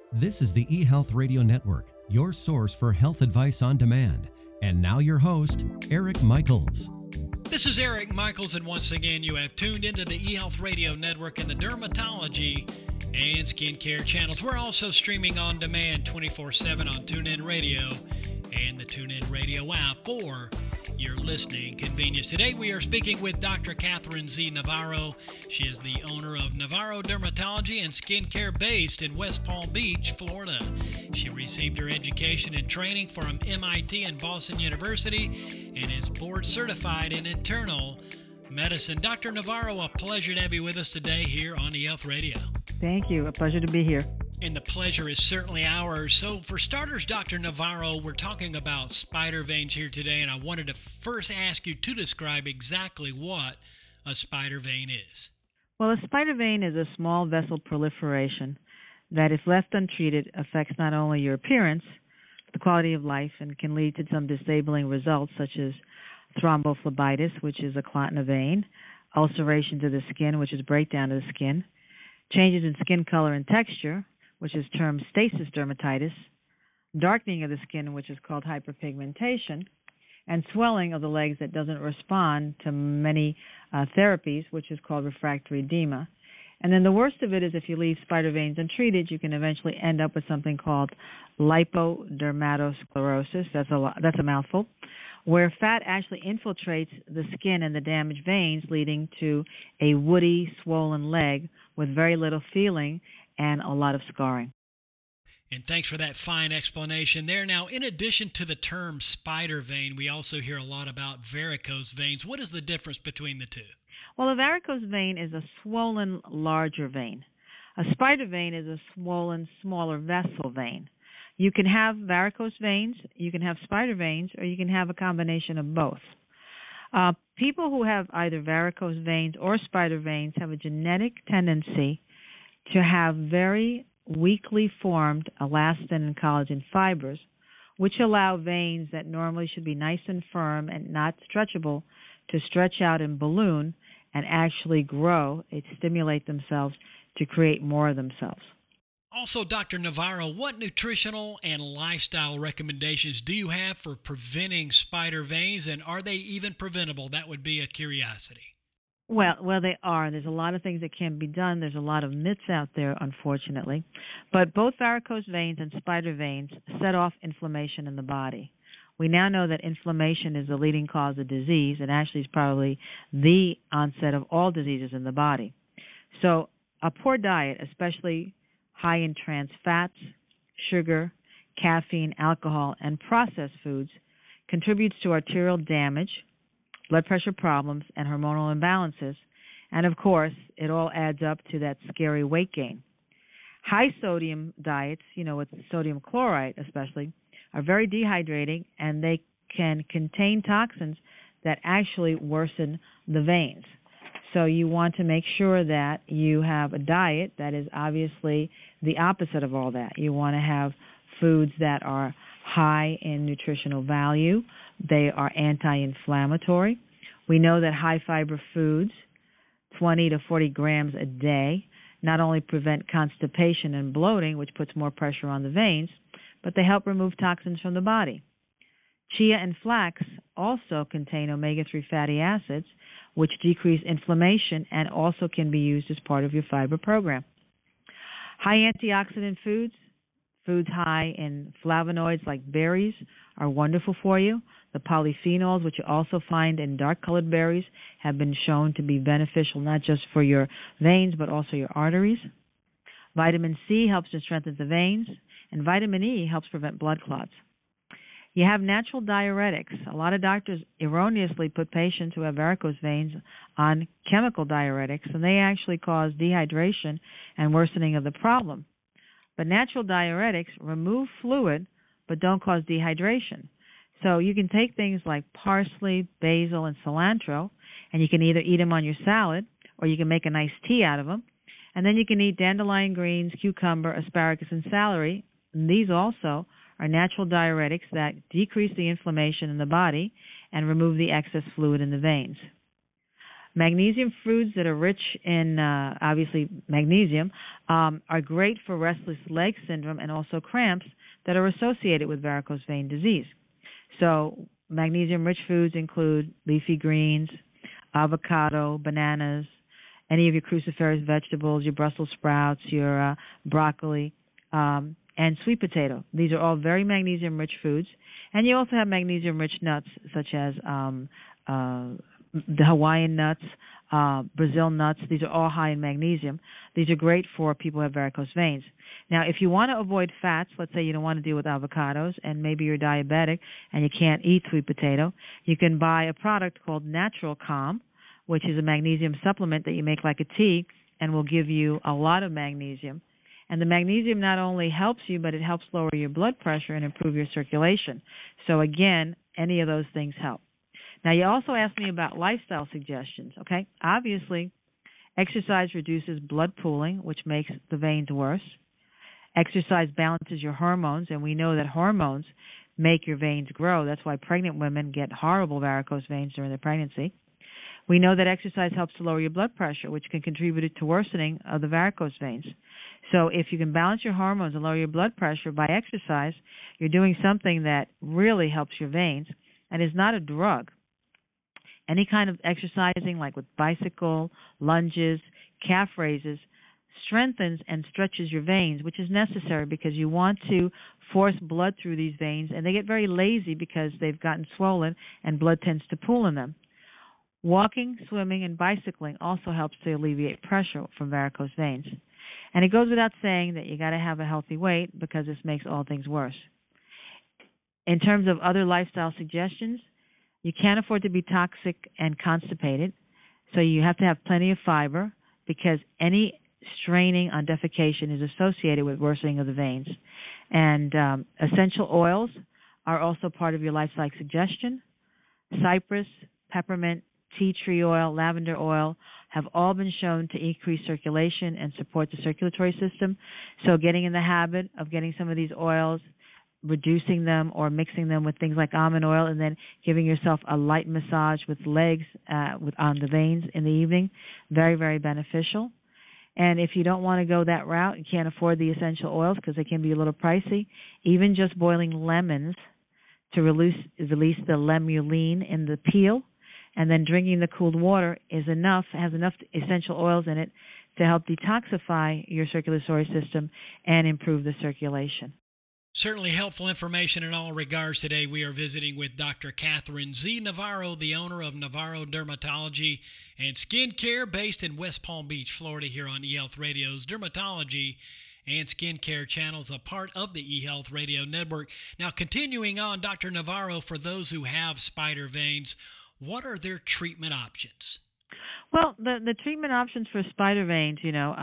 This is the eHealth Radio Network, your source for health advice on demand. And now your host, Eric Michaels. This is Eric Michaels, and once again, you have tuned into the eHealth Radio Network and the dermatology and skincare channels. We're also streaming on demand 24/7 on TuneIn Radio and the TuneIn Radio app for your listening convenience. Today we are speaking with Dr. Catherine Z. Navarro. She is the owner of Navarro Dermatology and Skincare based in West Palm Beach, Florida. She received her education and training from MIT and Boston University and is board certified in internal medicine. Dr. Navarro, a pleasure to have you with us today here on eHealth Radio. Thank you. A pleasure to be here. And the pleasure is certainly ours. So for starters, Dr. Navarro, we're talking about spider veins here today, and I wanted to first ask you to describe exactly what a spider vein is. Well, a spider vein is a small vessel proliferation that, if left untreated, affects not only your appearance, the quality of life, and can lead to some disabling results such as thrombophlebitis, which is a clot in a vein, ulceration to the skin, which is breakdown of the skin, changes in skin color and texture, which is termed stasis dermatitis, darkening of the skin, which is called hyperpigmentation, and swelling of the legs that doesn't respond to many therapies, which is called refractory edema. And then the worst of it is if you leave spider veins untreated, you can eventually end up with something called lipodermatosclerosis. That's a mouthful, where fat actually infiltrates the skin and the damaged veins, leading to a woody, swollen leg with very little feeling and a lot of scarring. And thanks for that fine explanation there. Now, in addition to the term spider vein, we also hear a lot about varicose veins. What is the difference between the two? Well, a varicose vein is a swollen, larger vein. A spider vein is a swollen, smaller vessel vein. You can have varicose veins, you can have spider veins, or you can have a combination of both. People who have either varicose veins or spider veins have a genetic tendency to have very weakly formed elastin and collagen fibers, which allow veins that normally should be nice and firm and not stretchable to stretch out and balloon and actually grow and stimulate themselves to create more of themselves. Also, Dr. Navarro, what nutritional and lifestyle recommendations do you have for preventing spider veins, and are they even preventable? That would be a curiosity. Well, they are. There's a lot of things that can be done. There's a lot of myths out there, unfortunately. But both varicose veins and spider veins set off inflammation in the body. We now know that inflammation is the leading cause of disease, and actually is probably the onset of all diseases in the body. So a poor diet, especially high in trans fats, sugar, caffeine, alcohol, and processed foods, contributes to arterial damage, blood pressure problems, and hormonal imbalances. And, of course, it all adds up to that scary weight gain. High sodium diets, with sodium chloride especially, are very dehydrating, and they can contain toxins that actually worsen the veins. So you want to make sure that you have a diet that is obviously the opposite of all that. You want to have foods that are high in nutritional value. They are anti-inflammatory. We know that high-fiber foods, 20 to 40 grams a day, not only prevent constipation and bloating, which puts more pressure on the veins, but they help remove toxins from the body. Chia and flax also contain omega-3 fatty acids, which decrease inflammation and also can be used as part of your fiber program. High antioxidant foods high in flavonoids like berries are wonderful for you. The polyphenols, which you also find in dark-colored berries, have been shown to be beneficial not just for your veins but also your arteries. Vitamin C helps to strengthen the veins, and vitamin E helps prevent blood clots. You have natural diuretics. A lot of doctors erroneously put patients who have varicose veins on chemical diuretics, and they actually cause dehydration and worsening of the problem. But natural diuretics remove fluid but don't cause dehydration. So you can take things like parsley, basil, and cilantro, and you can either eat them on your salad or you can make a nice tea out of them. And then you can eat dandelion greens, cucumber, asparagus, and celery. And these also are natural diuretics that decrease the inflammation in the body and remove the excess fluid in the veins. Magnesium foods that are rich in, obviously, magnesium are great for restless leg syndrome and also cramps that are associated with varicose vein disease. So magnesium-rich foods include leafy greens, avocado, bananas, any of your cruciferous vegetables, your Brussels sprouts, your broccoli, and sweet potato. These are all very magnesium-rich foods. And you also have magnesium-rich nuts, such as the Hawaiian nuts, Brazil nuts. These are all high in magnesium. These are great for people who have varicose veins. Now, if you want to avoid fats, let's say you don't want to deal with avocados and maybe you're diabetic and you can't eat sweet potato, you can buy a product called Natural Calm, which is a magnesium supplement that you make like a tea and will give you a lot of magnesium. And the magnesium not only helps you, but it helps lower your blood pressure and improve your circulation. So again, any of those things help. Now, you also asked me about lifestyle suggestions, okay? Obviously, exercise reduces blood pooling, which makes the veins worse. Exercise balances your hormones, and we know that hormones make your veins grow. That's why pregnant women get horrible varicose veins during their pregnancy. We know that exercise helps to lower your blood pressure, which can contribute to worsening of the varicose veins. So if you can balance your hormones and lower your blood pressure by exercise, you're doing something that really helps your veins and is not a drug. Any kind of exercising, like with bicycle, lunges, calf raises, strengthens and stretches your veins, which is necessary because you want to force blood through these veins, and they get very lazy because they've gotten swollen and blood tends to pool in them. Walking, swimming, and bicycling also helps to alleviate pressure from varicose veins. And it goes without saying that you got to have a healthy weight because this makes all things worse. In terms of other lifestyle suggestions, you can't afford to be toxic and constipated, so you have to have plenty of fiber because any straining on defecation is associated with worsening of the veins. And essential oils are also part of your lifestyle suggestion. Cypress, peppermint, tea tree oil, lavender oil have all been shown to increase circulation and support the circulatory system. So getting in the habit of getting some of these oils, reducing them or mixing them with things like almond oil, and then giving yourself a light massage with legs on the veins in the evening, very, very beneficial. And if you don't want to go that route and can't afford the essential oils because they can be a little pricey, even just boiling lemons to release the lemulene in the peel, and then drinking the cooled water has enough essential oils in it to help detoxify your circulatory system and improve the circulation. Certainly helpful information in all regards today. We are visiting with Dr. Catherine Z. Navarro, the owner of Navarro Dermatology and Skincare based in West Palm Beach, Florida, here on eHealth Radio's Dermatology and Skincare channels, a part of the eHealth Radio Network. Now, continuing on, Dr. Navarro, for those who have spider veins, what are their treatment options? Well, the treatment options for spider veins,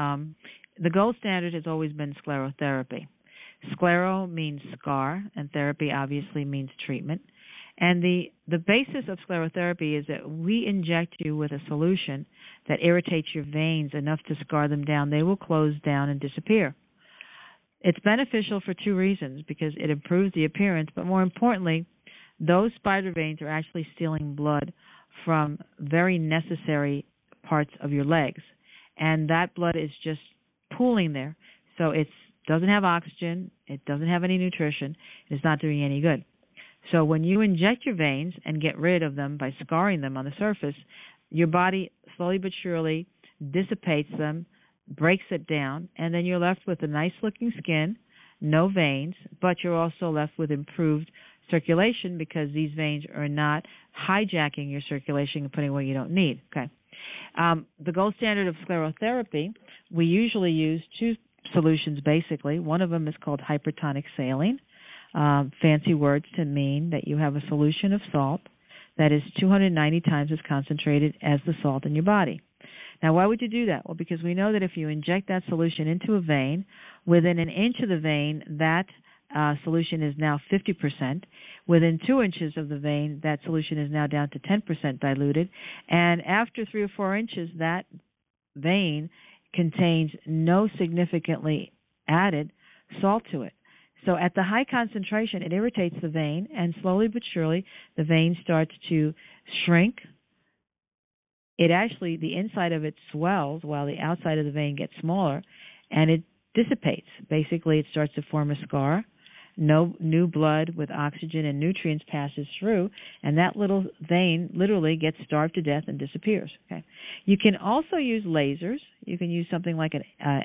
the gold standard has always been sclerotherapy. Sclero means scar, and therapy obviously means treatment. And the basis of sclerotherapy is that we inject you with a solution that irritates your veins enough to scar them down. They will close down and disappear. It's beneficial for two reasons, because it improves the appearance, but more importantly, those spider veins are actually stealing blood from very necessary parts of your legs. And that blood is just pooling there. So it doesn't have oxygen, it doesn't have any nutrition, it's not doing any good. So when you inject your veins and get rid of them by scarring them on the surface, your body slowly but surely dissipates them, breaks it down, and then you're left with a nice-looking skin, no veins, but you're also left with improved circulation because these veins are not hijacking your circulation and putting what you don't need. Okay. The gold standard of sclerotherapy, we usually use two solutions basically. One of them is called hypertonic saline, fancy words to mean that you have a solution of salt that is 290 times as concentrated as the salt in your body. Now, why would you do that? Well, because we know that if you inject that solution into a vein, within an inch of the vein, that solution is now 50%. Within 2 inches of the vein, that solution is now down to 10% diluted. And after 3 or 4 inches, that vein contains no significantly added salt to it. So at the high concentration, it irritates the vein, and slowly but surely, the vein starts to shrink, it actually, the inside of it swells while the outside of the vein gets smaller, and it dissipates. Basically, it starts to form a scar. No new blood with oxygen and nutrients passes through, and that little vein literally gets starved to death and disappears. Okay. You can also use lasers. You can use something like an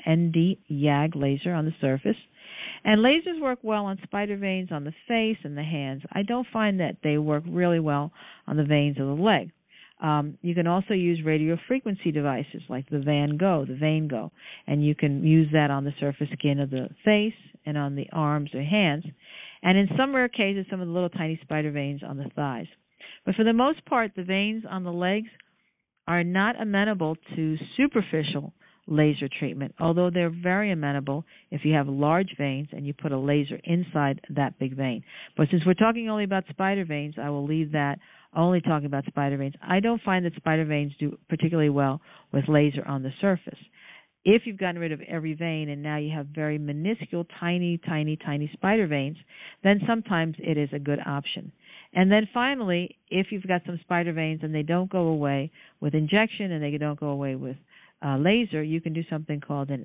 ND-YAG laser on the surface. And lasers work well on spider veins on the face and the hands. I don't find that they work really well on the veins of the leg. You can also use radiofrequency devices like the Van Gogh, the Vein Go, and you can use that on the surface skin of the face and on the arms or hands, and in some rare cases, some of the little tiny spider veins on the thighs. But for the most part, the veins on the legs are not amenable to superficial laser treatment, although they're very amenable if you have large veins and you put a laser inside that big vein. But since we're talking only about spider veins, I will leave that only talking about spider veins. I don't find that spider veins do particularly well with laser on the surface. If you've gotten rid of every vein and now you have very minuscule, tiny, tiny, tiny spider veins, then sometimes it is a good option. And then finally, if you've got some spider veins and they don't go away with injection and they don't go away with laser, you can do something called a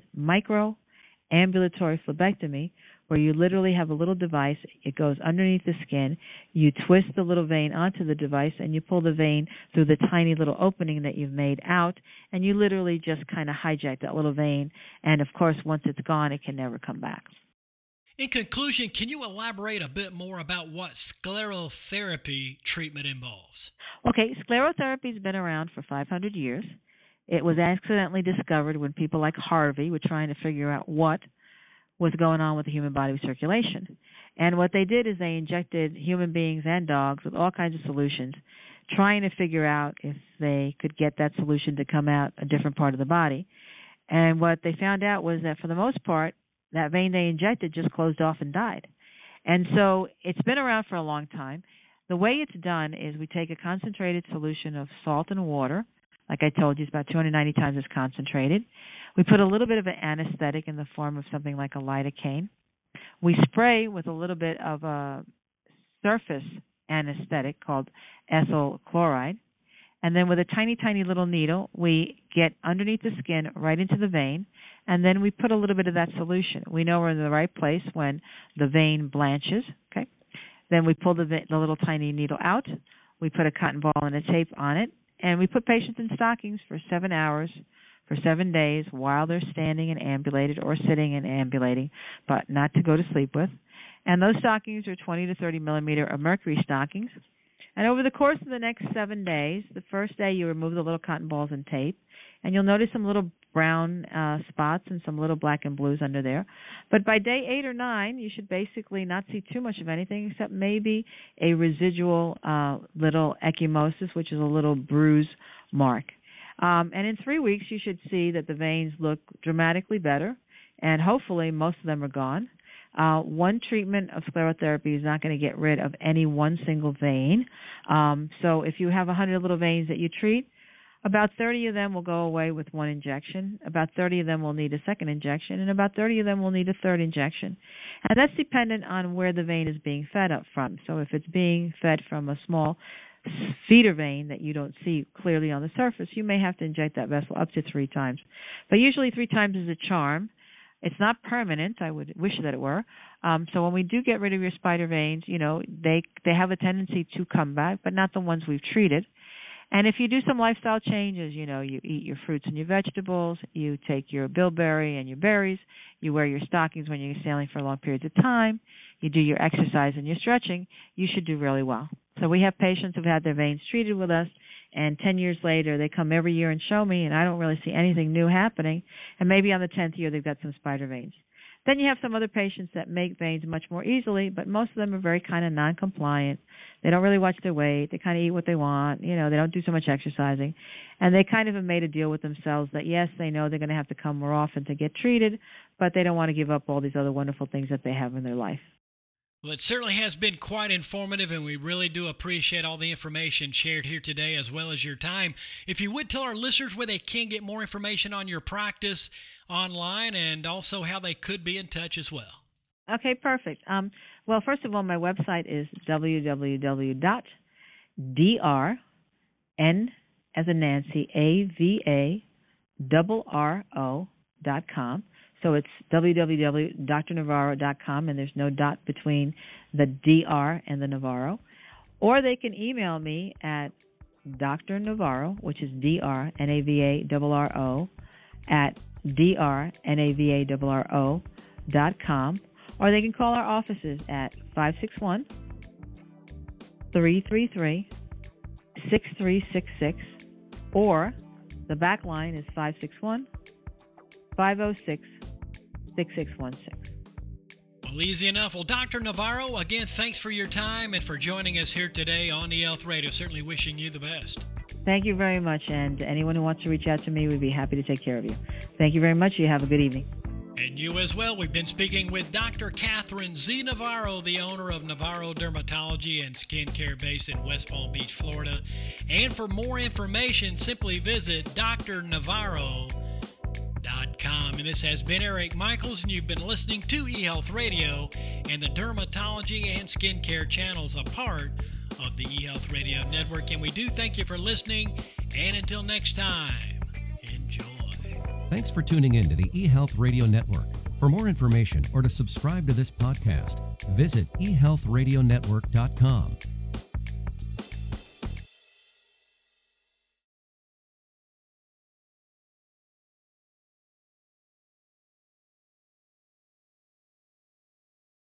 microambulatory phlebectomy, where you literally have a little device. It goes underneath the skin. You twist the little vein onto the device, and you pull the vein through the tiny little opening that you've made out, and you literally just kind of hijack that little vein. And, of course, once it's gone, it can never come back. In conclusion, can you elaborate a bit more about what sclerotherapy treatment involves? Okay, sclerotherapy has been around for 500 years. It was accidentally discovered when people like Harvey were trying to figure out what was going on with the human body circulation. And what they did is they injected human beings and dogs with all kinds of solutions, trying to figure out if they could get that solution to come out a different part of the body. And what they found out was that for the most part, that vein they injected just closed off and died. And so it's been around for a long time. The way it's done is we take a concentrated solution of salt and water. Like I told you, it's about 290 times as concentrated. We put a little bit of an anesthetic in the form of something like a lidocaine. We spray with a little bit of a surface anesthetic called ethyl chloride. And then with a tiny, tiny little needle, we get underneath the skin right into the vein, and then we put a little bit of that solution. We know we're in the right place when the vein blanches. Okay. Then we pull the little tiny needle out. We put a cotton ball and a tape on it, and we put patients in stockings for 7 hours, for 7 days, while they're standing and ambulated or sitting and ambulating, but not to go to sleep with. And those stockings are 20 to 30 millimeter of mercury stockings. And over the course of the next 7 days, the first day you remove the little cotton balls and tape, and you'll notice some little brown spots and some little black and blues under there. But by day 8 or 9, you should basically not see too much of anything except maybe a residual little ecchymosis, which is a little bruise mark. And in 3 weeks, you should see that the veins look dramatically better, and hopefully most of them are gone. One treatment of sclerotherapy is not going to get rid of any one single vein. So if you have 100 little veins that you treat, about 30 of them will go away with one injection. About 30 of them will need a second injection, and about 30 of them will need a third injection. And that's dependent on where the vein is being fed up from. So if it's being fed from a small feeder vein that you don't see clearly on the surface, you may have to inject that vessel up to 3 times. But usually 3 times is a charm. It's not permanent. I would wish that it were. So when we do get rid of your spider veins, you know, they have a tendency to come back, but not the ones we've treated. And if you do some lifestyle changes, you know, you eat your fruits and your vegetables, you take your bilberry and your berries, you wear your stockings when you're sailing for long periods of time, you do your exercise and your stretching, you should do really well. So we have patients who've had their veins treated with us, and 10 years later, they come every year and show me, and I don't really see anything new happening. And maybe on the 10th year, they've got some spider veins. Then you have some other patients that make veins much more easily, but most of them are very kind of non-compliant. They don't really watch their weight. They kind of eat what they want. You know, they don't do so much exercising. And they kind of have made a deal with themselves that, yes, they know they're going to have to come more often to get treated, but they don't want to give up all these other wonderful things that they have in their life. Well, it certainly has been quite informative, and we really do appreciate all the information shared here today, as well as your time. If you would tell our listeners where they can get more information on your practice online, and also how they could be in touch as well. Okay, perfect. Well, first of all, my website is www.drnfl, as in Nancy, AVARRO.com. So it's www.drnavarro.com, and there's no dot between the DR and the Navarro. Or they can email me at Dr. Navarro, which is DRNAVARRO, at DRNAVARRO.com. Or they can call our offices at 561-333-6366, or the back line is 561-506-6616. Well, easy enough. Well, Dr. Navarro, again, thanks for your time and for joining us here today on eHealth Radio. Certainly wishing you the best. Thank you very much, and anyone who wants to reach out to me, we'd be happy to take care of you. Thank you very much. You have a good evening. And you as well. We've been speaking with Dr. Catherine Z. Navarro, the owner of Navarro Dermatology and Skincare based in West Palm Beach, Florida. And for more information, simply visit drnavarro.com. And this has been Eric Michaels, and you've been listening to eHealth Radio and the Dermatology and Skincare channels, a part of the eHealth Radio Network. And we do thank you for listening, and until next time, enjoy. Thanks for tuning in to the eHealth Radio Network. For more information or to subscribe to this podcast, visit eHealthRadioNetwork.com.